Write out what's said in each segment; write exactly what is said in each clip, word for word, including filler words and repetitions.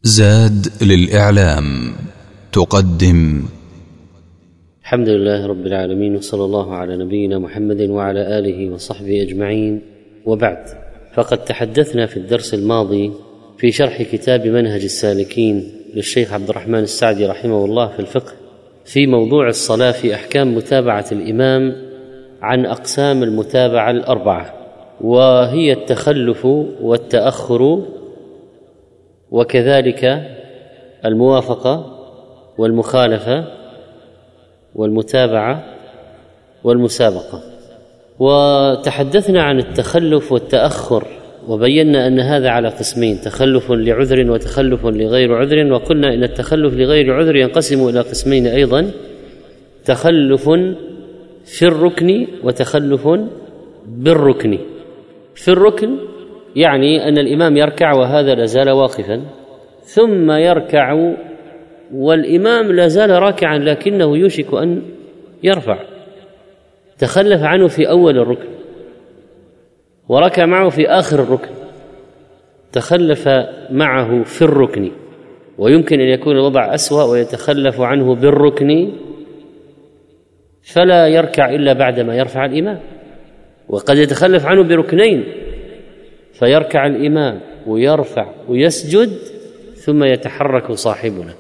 زاد للإعلام تقدم. الحمد لله رب العالمين، وصلى الله على نبينا محمد وعلى آله وصحبه أجمعين، وبعد. فقد تحدثنا في الدرس الماضي في شرح كتاب منهج السالكين للشيخ عبد الرحمن السعدي رحمه الله في الفقه في موضوع الصلاة في أحكام متابعة الإمام عن أقسام المتابعة الأربعة، وهي التخلف والتأخر وكذلك الموافقة والمخالفة والمتابعة والمسابقة. وتحدثنا عن التخلف والتأخر وبينا أن هذا على قسمين: تخلف لعذر وتخلف لغير عذر. وقلنا إن التخلف لغير عذر ينقسم إلى قسمين أيضا: تخلف في الركن وتخلف بالركن. في الركن يعني أن الإمام يركع وهذا لازال واقفا، ثم يركع والإمام لازال راكعا لكنه يوشك أن يرفع، تخلف عنه في أول الركن وركع معه في آخر الركن، تخلف معه في الركن. ويمكن أن يكون الوضع أسوأ ويتخلف عنه بالركن فلا يركع إلا بعدما يرفع الإمام، وقد يتخلف عنه بركنين فيركع الإمام ويرفع ويسجد ثم يتحرك صاحبنا.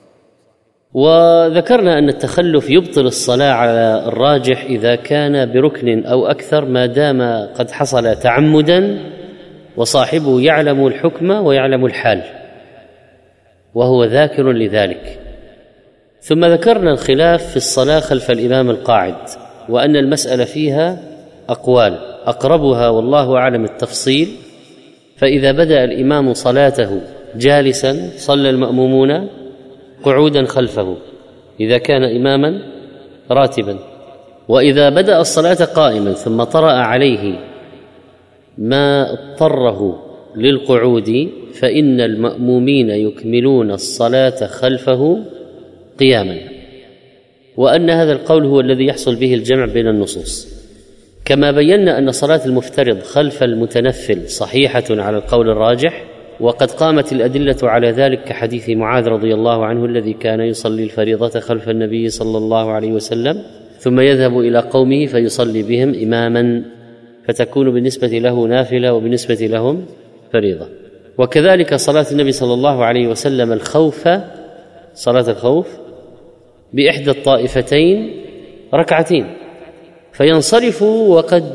وذكرنا أن التخلف يبطل الصلاة على الراجح إذا كان بركن أو أكثر، ما دام قد حصل تعمدا وصاحبه يعلم الحكم ويعلم الحال وهو ذاكر لذلك. ثم ذكرنا الخلاف في الصلاة خلف الإمام القاعد، وأن المسألة فيها أقوال، أقربها والله أعلم التفصيل. فإذا بدأ الإمام صلاته جالسا صلى المأمومون قعودا خلفه إذا كان إماما راتبا، وإذا بدأ الصلاة قائما ثم طرأ عليه ما اضطره للقعود فإن المأمومين يكملون الصلاة خلفه قياما. وأن هذا القول هو الذي يحصل به الجمع بين النصوص، كما بينا أن صلاة المفترض خلف المتنفل صحيحة على القول الراجح، وقد قامت الأدلة على ذلك كحديث معاذ رضي الله عنه الذي كان يصلي الفريضة خلف النبي صلى الله عليه وسلم ثم يذهب إلى قومه فيصلي بهم إماما، فتكون بالنسبة له نافلة وبالنسبة لهم فريضة. وكذلك صلاة النبي صلى الله عليه وسلم الخوف، صلاة الخوف بإحدى الطائفتين ركعتين، فينصرفوا وقد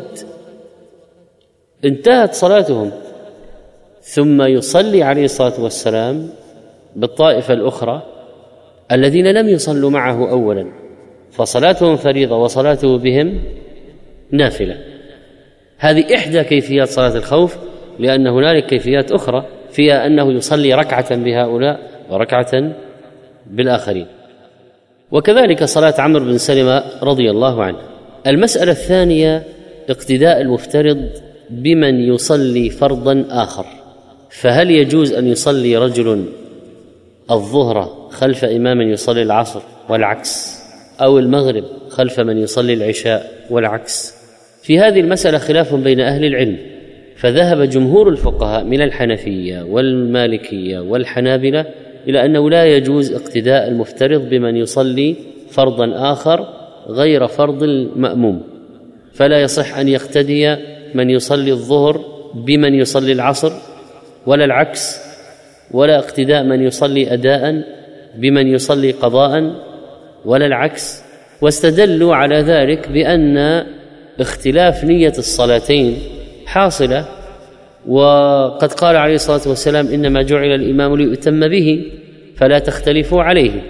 انتهت صلاتهم ثم يصلي عليه الصلاة والسلام بالطائفة الأخرى الذين لم يصلوا معه أولا، فصلاتهم فريضة وصلاته بهم نافلة. هذه إحدى كيفيات صلاة الخوف، لأن هنالك كيفيات أخرى فيها أنه يصلي ركعة بهؤلاء وركعة بالآخرين. وكذلك صلاة عمرو بن سلمة رضي الله عنه. المسألة الثانية اقتداء المفترض بمن يصلي فرضا آخر، فهل يجوز أن يصلي رجل الظهر خلف إمام يصلي العصر والعكس، أو المغرب خلف من يصلي العشاء والعكس؟ في هذه المسألة خلاف بين أهل العلم، فذهب جمهور الفقهاء من الحنفية والمالكية والحنابلة إلى أنه لا يجوز اقتداء المفترض بمن يصلي فرضا آخر غير فرض المأموم، فلا يصح أن يقتدي من يصلي الظهر بمن يصلي العصر ولا العكس، ولا اقتداء من يصلي أداء بمن يصلي قضاء ولا العكس. واستدلوا على ذلك بأن اختلاف نية الصلاتين حاصلة، وقد قال عليه الصلاة والسلام: إنما جعل الإمام ليؤتم به فلا تختلفوا عليه.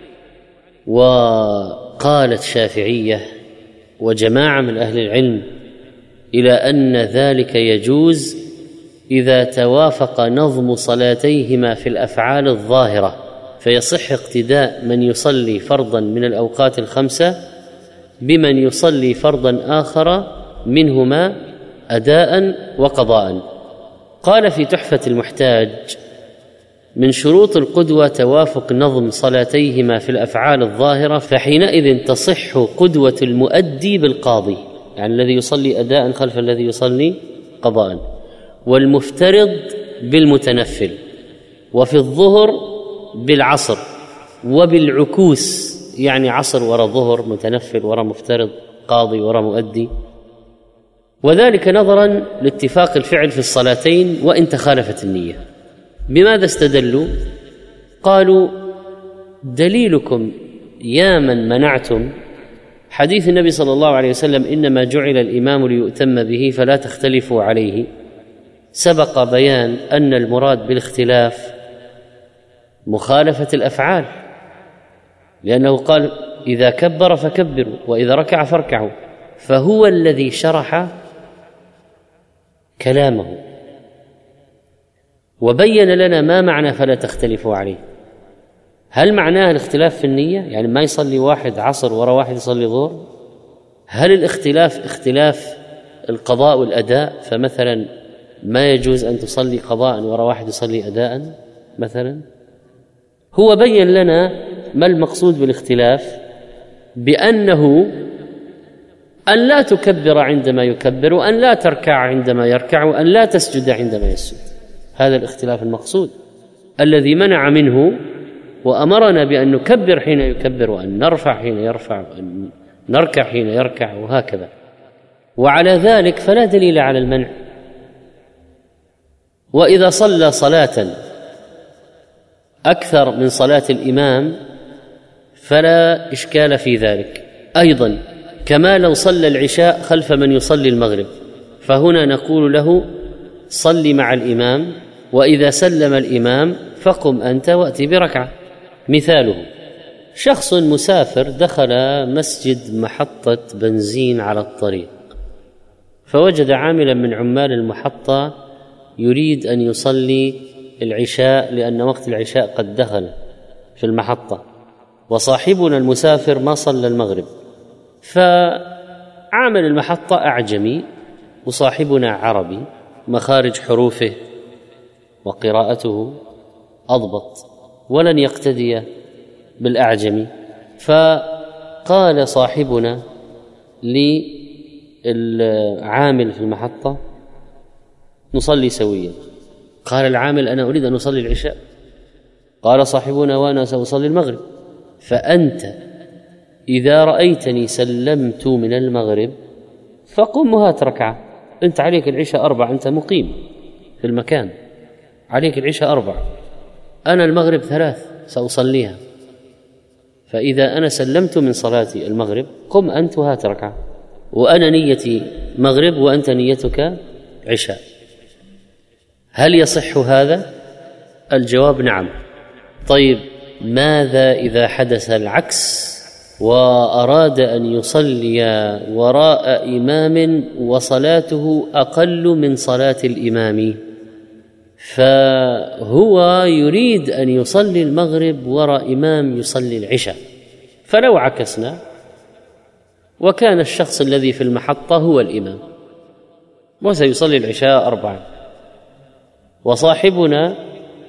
وقالت الشافعية وجماعة من أهل العلم إلى أن ذلك يجوز إذا توافق نظم صلاتيهما في الأفعال الظاهرة، فيصح اقتداء من يصلي فرضا من الأوقات الخمسة بمن يصلي فرضا آخر منهما أداء وقضاء. قال في تحفة المحتاج: من شروط القدوة توافق نظم صلاتيهما في الأفعال الظاهرة، فحينئذ تصح قدوة المؤدي بالقاضي، يعني الذي يصلي أداء خلف الذي يصلي قضاء، والمفترض بالمتنفل، وفي الظهر بالعصر وبالعكوس، يعني عصر وراء ظهر، متنفل وراء مفترض، قاضي وراء مؤدي، وذلك نظرا لاتفاق الفعل في الصلاتين وإن تخالفت النية. بماذا استدلوا؟ قالوا دليلكم يا من منعتم حديث النبي صلى الله عليه وسلم إنما جعل الإمام ليؤتم به فلا تختلفوا عليه، سبق بيان أن المراد بالاختلاف مخالفة الأفعال، لأنه قال إذا كبر فكبروا وإذا ركع فاركعوا، فهو الذي شرح كلامه وبين لنا ما معنى فلا تختلفوا عليه. هل معناه الاختلاف في النية؟ يعني ما يصلي واحد عصر وراء واحد يصلي ظهر؟ هل الاختلاف اختلاف القضاء والأداء، فمثلا ما يجوز أن تصلي قضاء وراء واحد يصلي أداء مثلا؟ هو بين لنا ما المقصود بالاختلاف، بأنه أن لا تكبر عندما يكبر، وأن لا تركع عندما يركع، وأن لا تسجد عندما يسجد. هذا الاختلاف المقصود الذي منع منه وأمرنا بأن نكبر حين يكبر، وأن نرفع حين يرفع، وأن نركع حين يركع، وهكذا. وعلى ذلك فلا دليل على المنع. وإذا صلى صلاة أكثر من صلاة الإمام فلا إشكال في ذلك أيضا، كما لو صلى العشاء خلف من يصلي المغرب، فهنا نقول له صل مع الإمام، وإذا سلم الإمام فقم أنت وأتي بركعة. مثاله شخص مسافر دخل مسجد محطة بنزين على الطريق، فوجد عاملا من عمال المحطة يريد أن يصلي العشاء لأن وقت العشاء قد دخل في المحطة، وصاحبنا المسافر ما صلى المغرب، فعامل المحطة أعجمي وصاحبنا عربي، مخارج حروفه وقراءته أضبط، ولن يقتدي بالأعجمي. فقال صاحبنا للعامل في المحطة نصلي سويا. قال العامل أنا أريد أن أصلي العشاء. قال صاحبنا وأنا سأصلي المغرب. فأنت إذا رأيتني سلمت من المغرب فقم وهات ركعة، أنت عليك العشاء أربع، أنت مقيم في المكان، عليك العشاء أربع، أنا المغرب ثلاث سأصليها، فإذا أنا سلمت من صلاتي المغرب قم أنت وهات ركعة، وأنا نيتي مغرب وأنت نيتك عشاء. هل يصح هذا؟ الجواب نعم. طيب ماذا إذا حدث العكس وأراد أن يصلي وراء إمام وصلاته أقل من صلاة الإمام، فهو يريد أن يصلي المغرب وراء إمام يصلي العشاء؟ فلو عكسنا وكان الشخص الذي في المحطة هو الإمام وسيصلي العشاء أربعا، وصاحبنا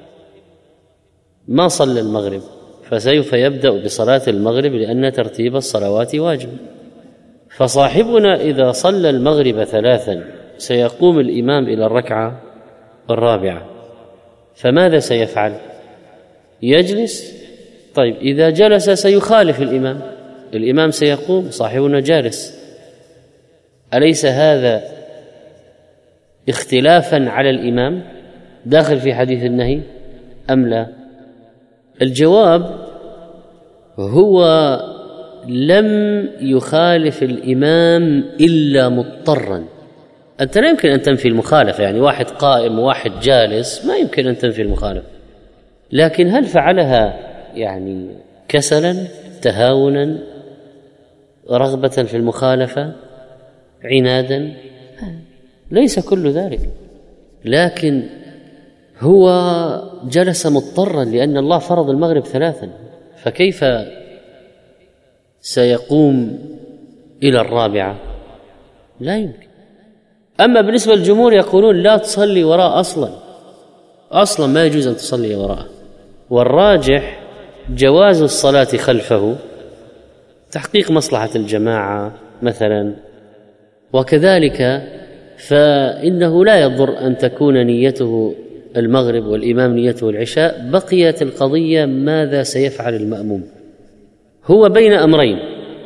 ما صلى المغرب، فسوف يبدأ بصلاة المغرب لأن ترتيب الصلوات واجب، فصاحبنا إذا صلى المغرب ثلاثا سيقوم الإمام إلى الركعة الرابعة، فماذا سيفعل؟ يجلس؟ طيب إذا جلس سيخالف الإمام، الإمام سيقوم، صاحبنا جالس، أليس هذا اختلافا على الإمام داخل في حديث النهي أم لا؟ الجواب هو لم يخالف الإمام إلا مضطرا. أنت لا يمكن أن تنفي المخالفة، يعني واحد قائم وواحد جالس ما يمكن أن تنفي المخالفة، لكن هل فعلها يعني كسلا، تهاونا، رغبة في المخالفة، عنادا؟ ليس كل ذلك، لكن هو جلس مضطرا لأن الله فرض المغرب ثلاثا، فكيف سيقوم إلى الرابعة؟ لا يمكن. أما بالنسبة للجمهور يقولون لا تصلي وراء أصلا، أصلا ما يجوز أن تصلي وراءه، والراجح جواز الصلاة خلفه، تحقيق مصلحة الجماعة مثلا، وكذلك فإنه لا يضر أن تكون نيته المغرب والإمام نيته العشاء، بقيت القضية ماذا سيفعل المأموم. هو بين أمرين: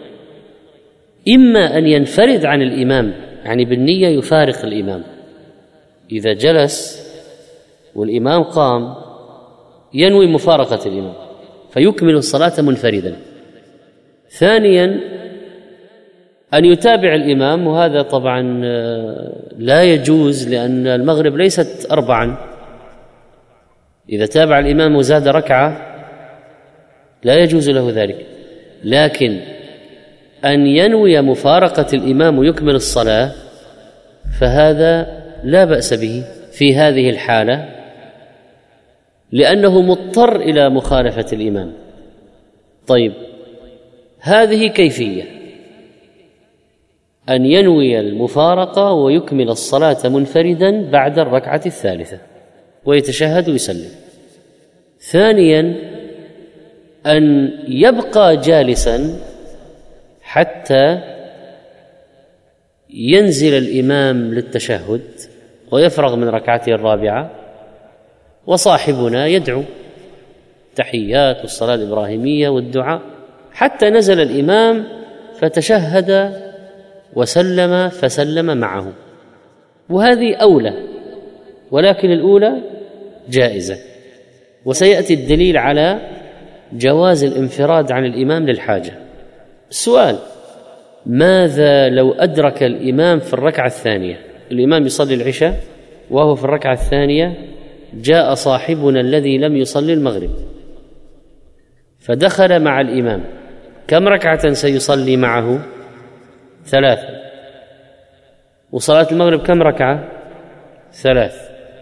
إما أن ينفرد عن الإمام، يعني بالنية يفارق الإمام، إذا جلس والإمام قام ينوي مفارقة الإمام فيكمل الصلاة منفردا. ثانيا أن يتابع الإمام، وهذا طبعا لا يجوز لأن المغرب ليست أربعا، إذا تابع الإمام وزاد ركعة لا يجوز له ذلك، لكن أن ينوي مفارقة الإمام ويكمل الصلاة فهذا لا بأس به في هذه الحالة، لأنه مضطر إلى مخالفة الإمام. طيب، هذه كيفية: أن ينوي المفارقة ويكمل الصلاة منفردا بعد الركعة الثالثة ويتشهد ويسلم. ثانيا أن يبقى جالسا حتى ينزل الإمام للتشهد ويفرغ من ركعته الرابعة وصاحبنا يدعو تحيات والصلاة الإبراهيمية والدعاء حتى نزل الإمام فتشهد وسلم فسلم معه، وهذه أولى، ولكن الأولى جائزة. وسيأتي الدليل على جواز الانفراد عن الإمام للحاجة. السؤال: ماذا لو أدرك الإمام في الركعة الثانية؟ الإمام يصلي العشاء وهو في الركعة الثانية جاء صاحبنا الذي لم يصلي المغرب فدخل مع الإمام، كم ركعة سيصلي معه؟ ثلاثة. وصلاة المغرب كم ركعة؟ ثلاث.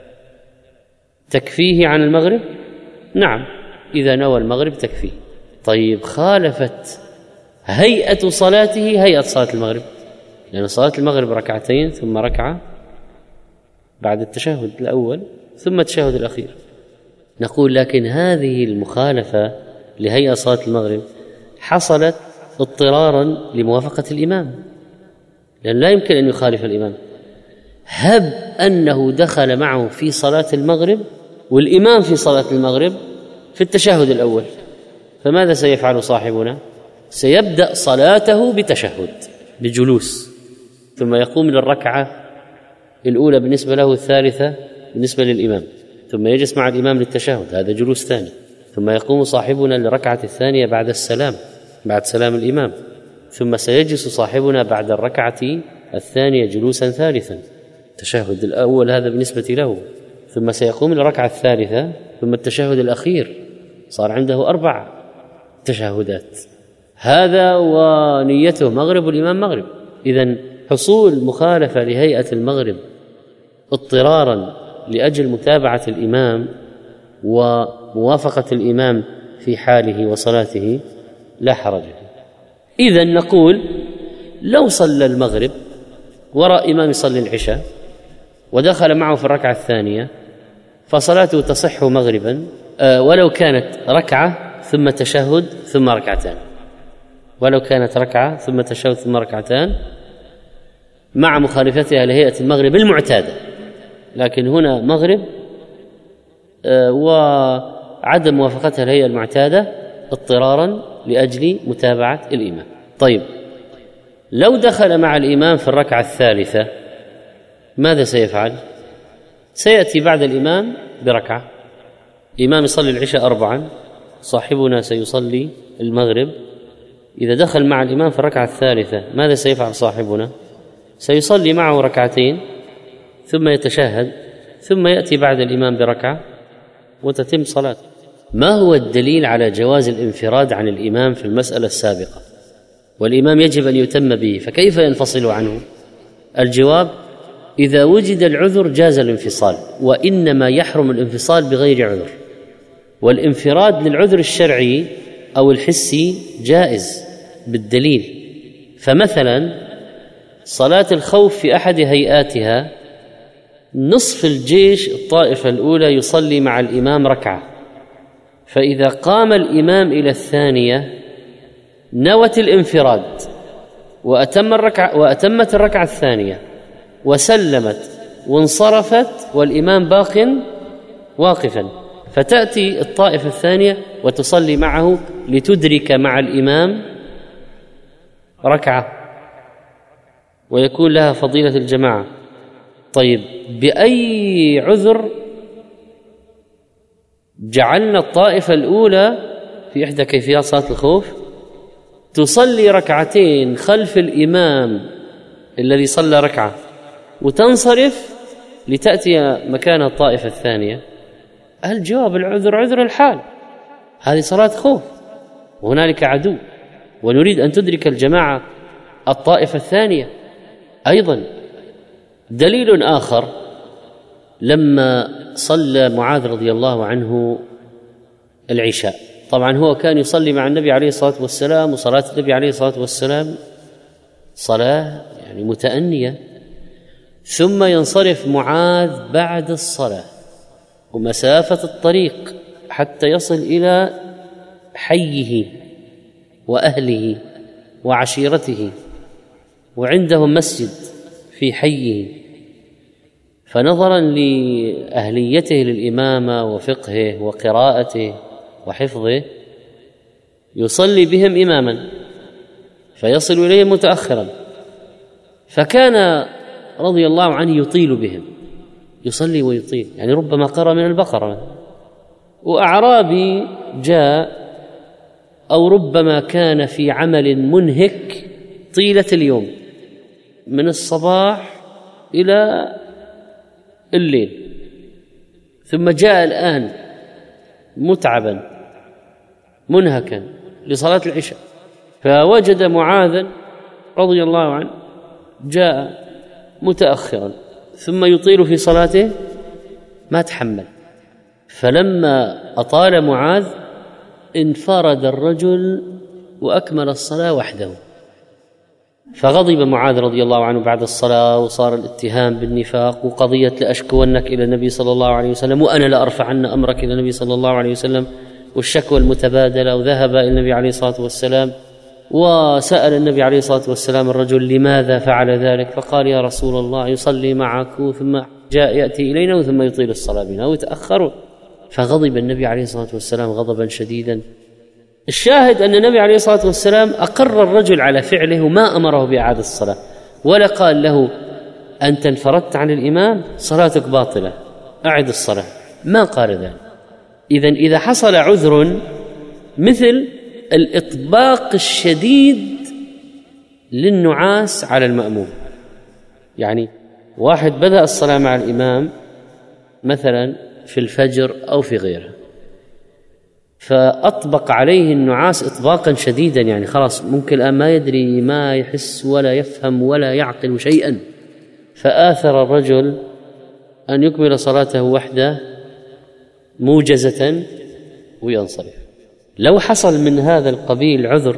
تكفيه عن المغرب؟ نعم، إذا نوى المغرب تكفيه. طيب، خالفت هيئة صلاته هيئة صلاة المغرب، لأن صلاة المغرب ركعتين ثم ركعة بعد التشهد الأول ثم التشهد الأخير. نقول لكن هذه المخالفة لهيئة صلاة المغرب حصلت اضطرارا لموافقة الإمام، لأن لا يمكن أن يخالف الإمام. هب أنه دخل معه في صلاة المغرب والإمام في صلاة المغرب في التشهد الأول، فماذا سيفعل صاحبنا؟ سيبدأ صلاته بتشهد بجلوس، ثم يقوم للركعة الأولى بالنسبة له، الثالثة بالنسبة للإمام، ثم يجلس مع الإمام للتشهد، هذا جلوس ثاني، ثم يقوم صاحبنا للركعة الثانية بعد السلام، بعد سلام الإمام، ثم سيجلس صاحبنا بعد الركعة الثانية جلوسا ثالثا، التشهد الأول هذا بالنسبة له، ثم سيقوم للركعة الثالثة، ثم التشهد الأخير، صار عنده أربع تشهدات، هذا ونيته مغرب والإمام مغرب. إذن حصول مخالفة لهيئة المغرب اضطرارا لأجل متابعة الإمام وموافقة الإمام في حاله وصلاته لا حرج. إذن نقول لو صلى المغرب وراء إمام يصلي العشاء ودخل معه في الركعة الثانية فصلاته تصح مغربا ولو كانت ركعة ثم تشهد ثم ركعتان، ولو كانت ركعة ثم تشهد ثم ركعتان مع مخالفتها لهيئة المغرب المعتادة. لكن هنا مغرب وعدم موافقتها الهيئة المعتادة اضطرارا لأجل متابعة الإمام. طيب، لو دخل مع الإمام في الركعة الثالثة ماذا سيفعل؟ سيأتي بعد الإمام بركعة، الإمام يصلي العشاء أربعا، صاحبنا سيصلي المغرب، إذا دخل مع الإمام في الركعة الثالثة ماذا سيفعل صاحبنا؟ سيصلي معه ركعتين ثم يتشهد ثم يأتي بعد الإمام بركعة وتتم صلاته. ما هو الدليل على جواز الانفراد عن الإمام في المسألة السابقة؟ والإمام يجب أن يتم به، فكيف ينفصل عنه؟ الجواب: إذا وجد العذر جاز الانفصال، وإنما يحرم الانفصال بغير عذر، والانفراد للعذر الشرعي أو الحسي جائز بالدليل. فمثلا صلاة الخوف في أحد هيئاتها نصف الجيش الطائفة الأولى يصلي مع الإمام ركعة، فإذا قام الإمام إلى الثانية نوت الانفراد وأتم الركعة وأتمت الركعة الثانية وسلمت وانصرفت والإمام باق واقفا، فتأتي الطائفة الثانية وتصلي معه لتدرك مع الإمام ركعة ويكون لها فضيلة الجماعة. طيب، بأي عذر جعلنا الطائفة الأولى في إحدى كيفيات صلاة الخوف تصلي ركعتين خلف الإمام الذي صلى ركعة وتنصرف لتأتي مكان الطائفة الثانية؟ الجواب العذر عذر الحال، هذه صلاة خوف وهنالك عدو، ونريد أن تدرك الجماعة الطائفة الثانية. أيضا دليل آخر، لما صلى معاذ رضي الله عنه العشاء، طبعا هو كان يصلي مع النبي عليه الصلاة والسلام، وصلاة النبي عليه الصلاة والسلام صلاة يعني متأنية، ثم ينصرف معاذ بعد الصلاة ومسافة الطريق حتى يصل إلى حيه وأهله وعشيرته، وعندهم مسجد في حيه، فنظرا لأهليته للإمامة وفقهه وقراءته وحفظه يصلي بهم إماما فيصل إليهم متأخرا، فكان رضي الله عنه يطيل بهم، يصلي ويطيل، يعني ربما قرأ من البقرة. وأعرابي جاء أو ربما كان في عمل منهك طيلة اليوم من الصباح إلى الليل، ثم جاء الآن متعبا منهكا لصلاة العشاء، فوجد معاذا رضي الله عنه جاء متأخرا ثم يطيل في صلاته، ما تحمل، فلما أطال معاذ انفرد الرجل وأكمل الصلاة وحده، فغضب معاذ رضي الله عنه بعد الصلاة، وصار الاتهام بالنفاق وقضية لأشكونك إلى النبي صلى الله عليه وسلم وأنا لأرفعن أمرك إلى النبي صلى الله عليه وسلم، والشكوى المتبادلة، وذهب إلى النبي عليه الصلاة والسلام وسأل النبي عليه الصلاة والسلام الرجل لماذا فعل ذلك، فقال يا رسول الله يصلي معك ثم جاء يأتي إلينا ثم يطيل الصلاة بنا ويتأخر، فغضب النبي عليه الصلاة والسلام غضبا شديدا. الشاهد أن النبي عليه الصلاة والسلام أقر الرجل على فعله وما أمره بإعادة الصلاة، ولا قال له أنت انفردت عن الإمام صلاتك باطلة أعد الصلاة، ما قال ذلك. إذن إذا حصل عذر مثل الإطباق الشديد للنعاس على المأموم، يعني واحد بدأ الصلاة مع الإمام مثلا في الفجر أو في غيره، فأطبق عليه النعاس إطباقا شديدا، يعني خلاص ممكن الآن ما يدري ما يحس ولا يفهم ولا يعقل شيئا، فآثر الرجل أن يكمل صلاته وحده موجزة وينصرف. لو حصل من هذا القبيل عذر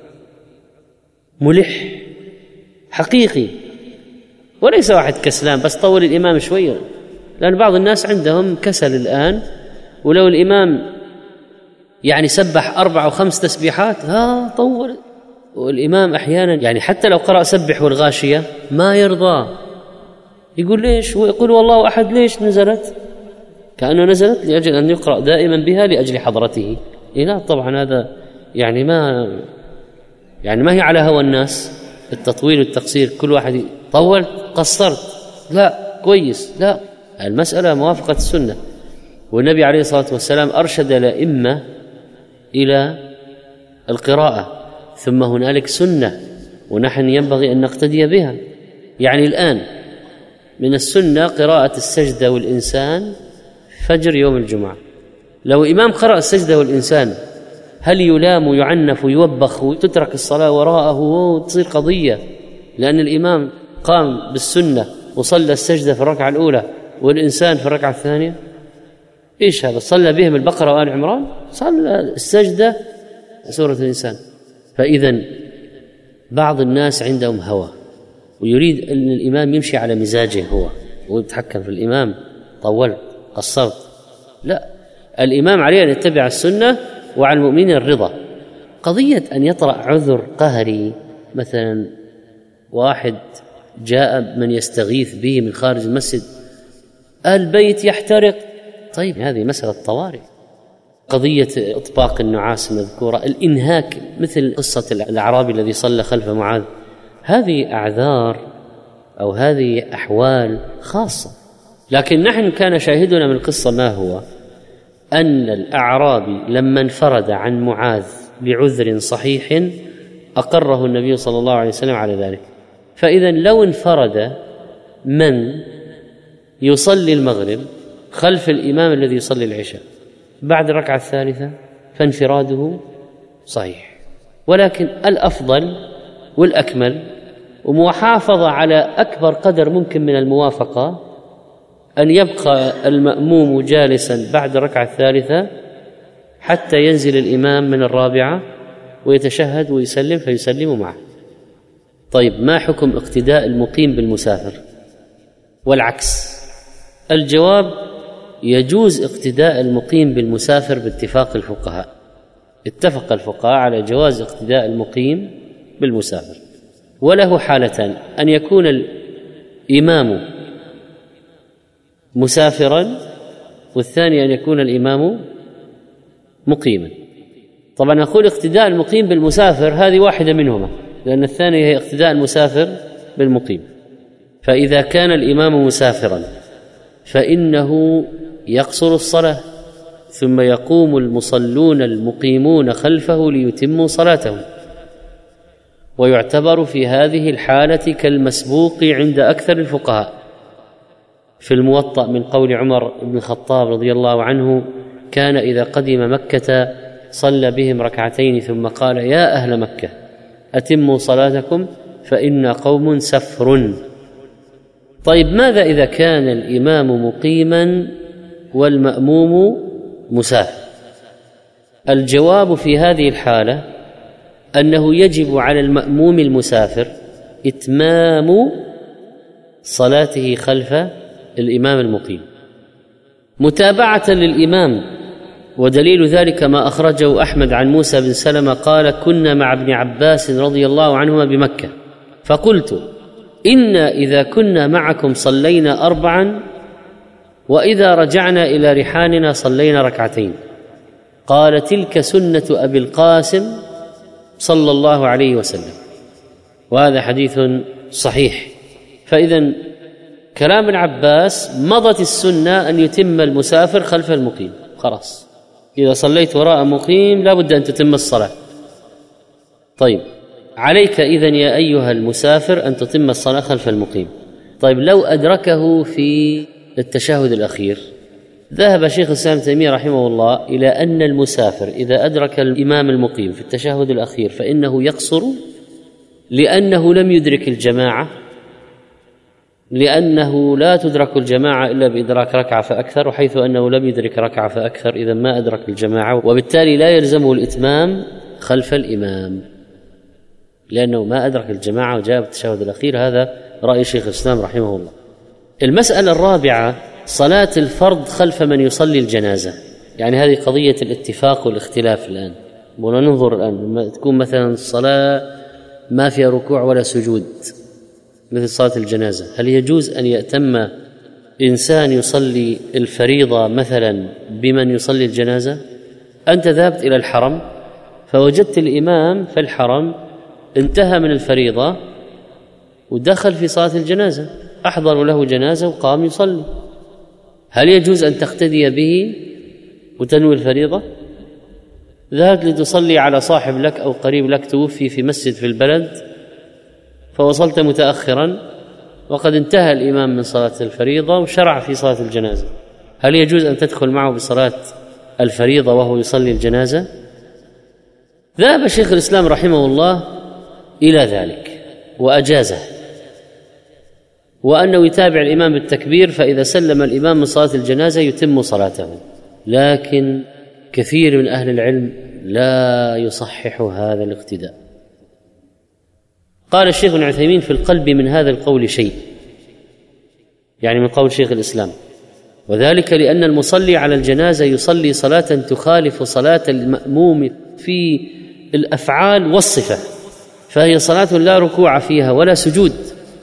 ملح حقيقي وليس واحد كسلان بس طول الإمام شوية، لأن بعض الناس عندهم كسل الآن، ولو الإمام يعني سبح أربع أو خمس تسبيحات ها طول، والإمام أحيانا يعني حتى لو قرأ سبح والغاشية ما يرضى، يقول ليش، ويقول والله أحد ليش نزلت، كأنه نزلت لأجل أن يقرأ دائما بها لأجل حضرته. إيه لا طبعا هذا يعني ما يعني ما هي على هوى الناس التطويل والتقصير، كل واحد طول قصرت لا كويس، لا، المسألة موافقة السنة، والنبي عليه الصلاة والسلام أرشد الأئمة إلى القراءة، ثم هنالك سنة ونحن ينبغي أن نقتدي بها. يعني الآن من السنة قراءة السجدة والإنسان فجر يوم الجمعة، لو إمام قرأ السجدة والإنسان هل يلام ويعنف ويوبخ وتترك الصلاة وراءه وتصير قضية؟ لأن الإمام قام بالسنة وصلى السجدة في الركعة الأولى والإنسان في الركعة الثانية، إيش هذا؟ صلى بهم البقرة وآل عمران، صلى السجدة سورة الإنسان. فإذا بعض الناس عندهم هوى ويريد أن الإمام يمشي على مزاجه هو ويتحكم في الإمام، طول قصرت، لا، الإمام عليه أن يتبع السنة وعلى المؤمنين الرضا. قضية أن يطرأ عذر قهري، مثلا واحد جاء من يستغيث به من خارج المسجد، البيت يحترق طيب هذه مسألة طوارئ. قضية إطباق النعاس المذكورة، الإنهاك مثل قصة الأعرابي الذي صلى خلف معاذ، هذه أعذار أو هذه أحوال خاصة. لكن نحن كان شاهدنا من القصة ما هو؟ أن الأعرابي لما انفرد عن معاذ بعذر صحيح أقره النبي صلى الله عليه وسلم على ذلك. فإذا لو انفرد من يصلي المغرب خلف الإمام الذي يصلي العشاء بعد الركعة الثالثة فانفراده صحيح، ولكن الأفضل والأكمل ومحافظة على أكبر قدر ممكن من الموافقة أن يبقى المأموم جالسا بعد الركعة الثالثة حتى ينزل الإمام من الرابعة ويتشهد ويسلم فيسلم معه. طيب ما حكم اقتداء المقيم بالمسافر والعكس؟ الجواب: يجوز اقتداء المقيم بالمسافر باتفاق الفقهاء. اتفق الفقهاء على جواز اقتداء المقيم بالمسافر، وله حالتان: أن يكون الإمام مسافرا، والثاني أن يكون الإمام مقيما. طبعا أقول اقتداء المقيم بالمسافر هذه واحدة منهما، لأن الثانية هي اقتداء المسافر بالمقيم. فإذا كان الإمام مسافرا فإنه يقصر الصلاة ثم يقوم المصلون المقيمون خلفه ليتموا صلاتهم، ويعتبر في هذه الحالة كالمسبوق عند أكثر الفقهاء. في الموطأ من قول عمر بن الخطاب رضي الله عنه: كان إذا قدم مكة صلى بهم ركعتين ثم قال: يا أهل مكة أتموا صلاتكم فإن قوم سفر. طيب ماذا إذا كان الإمام مقيما والمأموم مسافر؟ الجواب في هذه الحالة أنه يجب على المأموم المسافر إتمام صلاته خلف الإمام المقيم متابعة للإمام. ودليل ذلك ما أخرجه أحمد عن موسى بن سلمة قال: كنا مع ابن عباس رضي الله عنهما بمكة فقلت: إنا إذا كنا معكم صلينا أربعا، وإذا رجعنا إلى رحالنا صلينا ركعتين. قال: تلك سنة أبي القاسم صلى الله عليه وسلم. وهذا حديث صحيح. فإذا كلام ابن عباس مضت السنة أن يتم المسافر خلف المقيم، خلاص إذا صليت وراء مقيم لا بد أن تتم الصلاة. طيب عليك إذن يا أيها المسافر أن تتم الصلاة خلف المقيم. طيب لو أدركه في التشهد الأخير، ذهب شيخ الإسلام ابن تيمية رحمه الله إلى أن المسافر إذا أدرك الإمام المقيم في التشهد الأخير فإنه يقصر، لأنه لم يدرك الجماعة، لأنه لا تدرك الجماعة إلا بإدراك ركعة فأكثر، وحيث أنه لم يدرك ركعة فأكثر إذا ما أدرك الجماعة، وبالتالي لا يلزمه الإتمام خلف الإمام لأنه ما أدرك الجماعة وجاء بالتشهد الأخير. هذا رأي شيخ الإسلام رحمه الله. المسألة الرابعة: صلاة الفرض خلف من يصلي الجنازة. يعني هذه قضية الاتفاق والاختلاف الآن، وننظر الآن لما تكون مثلا صلاة ما فيها ركوع ولا سجود مثل صلاة الجنازة، هل يجوز أن يأتم إنسان يصلي الفريضة مثلا بمن يصلي الجنازة؟ أنت ذهبت إلى الحرم فوجدت الإمام في الحرم انتهى من الفريضة ودخل في صلاة الجنازة، أحضروا له جنازة وقام يصلي، هل يجوز أن تقتدي به وتنوي الفريضة؟ ذهبت لتصلي على صاحب لك أو قريب لك توفي في مسجد في البلد فوصلت متأخرا وقد انتهى الإمام من صلاة الفريضة وشرع في صلاة الجنازة، هل يجوز أن تدخل معه بصلاة الفريضة وهو يصلي الجنازة؟ ذهب شيخ الإسلام رحمه الله إلى ذلك وأجازه، وأنه يتابع الإمام بالتكبير، فإذا سلم الإمام من صلاة الجنازة يتم صلاته. لكن كثير من أهل العلم لا يصحح هذا الاقتداء. قال الشيخ ابن عثيمين: في القلب من هذا القول شيء، يعني من قول شيخ الإسلام، وذلك لأن المصلي على الجنازة يصلي صلاة تخالف صلاة المأموم في الأفعال والصفة، فهي صلاة لا ركوع فيها ولا سجود.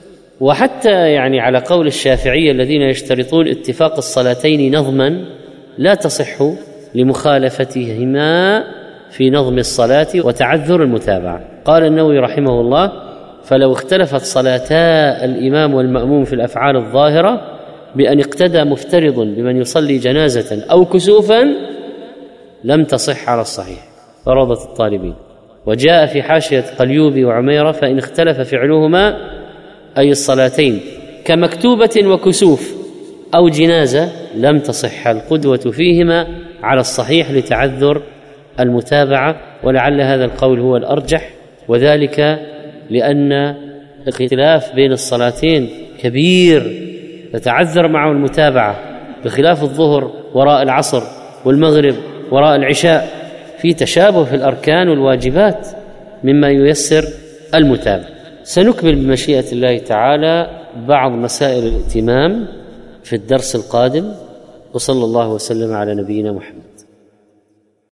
وحتى يعني على قول الشافعية الذين يشترطون اتفاق الصلاتين نظما، لا تصح لمخالفتهما في نظم الصلاة وتعذر المتابعة. قال النووي رحمه الله: فلو اختلفت صلاتا الإمام والمأموم في الأفعال الظاهرة بأن اقتدى مفترض بمن يصلي جنازة أو كسوفا لم تصح على الصحيح. روضة الطالبين. وجاء في حاشية قليوبي وعميرة: فإن اختلف فعلهما أي الصلاتين كمكتوبة وكسوف أو جنازة لم تصح القدوة فيهما على الصحيح لتعذر المتابعة. ولعل هذا القول هو الأرجح، وذلك لأن الاختلاف بين الصلاتين كبير تتعذر معه المتابعة، بخلاف الظهر وراء العصر والمغرب وراء العشاء في تشابه في الأركان والواجبات مما ييسر المتابعة. سنكمل بمشيئة الله تعالى بعض مسائل الائتمام في الدرس القادم، وصلى الله وسلم على نبينا محمد.